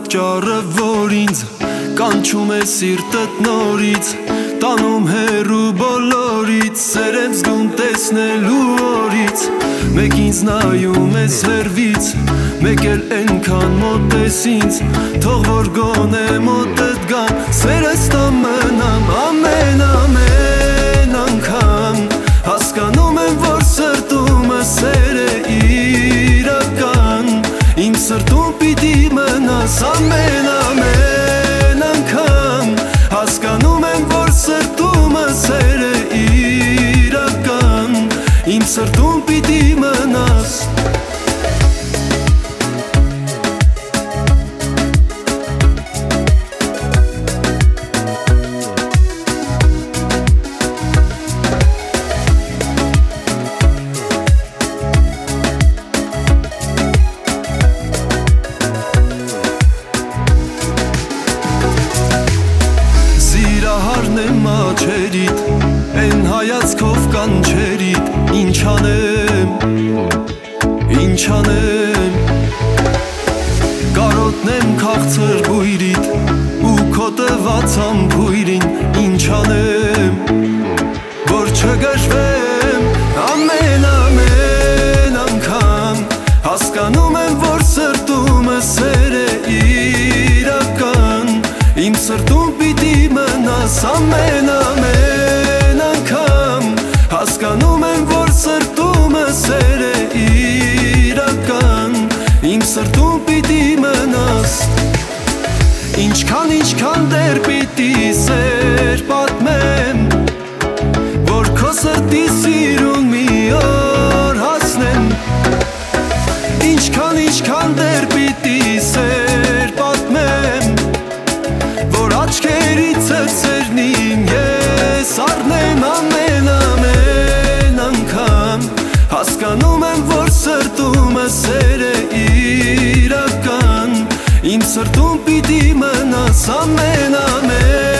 պատճառը, որ ինձ կանչում է սիրտդ նորից, տանում հեռու բոլորից, սեր եմ զգում տեսնելու օրից, մեկ ինձ նայում ես հեռվից, մեկ էլ ենքան մոտ ես ինձ, թող որ գոնե մոտդ գամ, սերս տամնամ ամեն անգամ, հասկանում եմ, որ սրտումը սեր է իրական, իմ սրտում պիտի մնաս ամեն անգամ, հասկանում եմ, որ սրտումը սեր է իրական, իմ սրտում պիտի մնաս Սիրահարն եմ աչերիդ, են հայացքով կանչերիդ, ինչ անեմ, կարոտնեմ քաղցր բույրիդ, ու քո տված ամփույրին, ինչ անեմ, որ չգժվեմ ամեն անգամ, հասկանում եմ, որ սրտումը սեր է իրական, իմ սրտում պիտի մնաս ամեն անգամ, հասկանում եմ, որ սրտումը սեր է իրական, իմ սրտում պիտի մնաս Ինչքան դեր պիտի սեր պատմեմ, որ քո սրտի սիրուն մի օր հասնեմ, Ինչքան դեր պիտի սեր պատմեմ, որ աչքերիցս սերնին ես առնեմ ամեն անգամ, հասկանում եմ, որ սրտումը սեր է իրական, իմ սրտում պիտի մնաս ամեն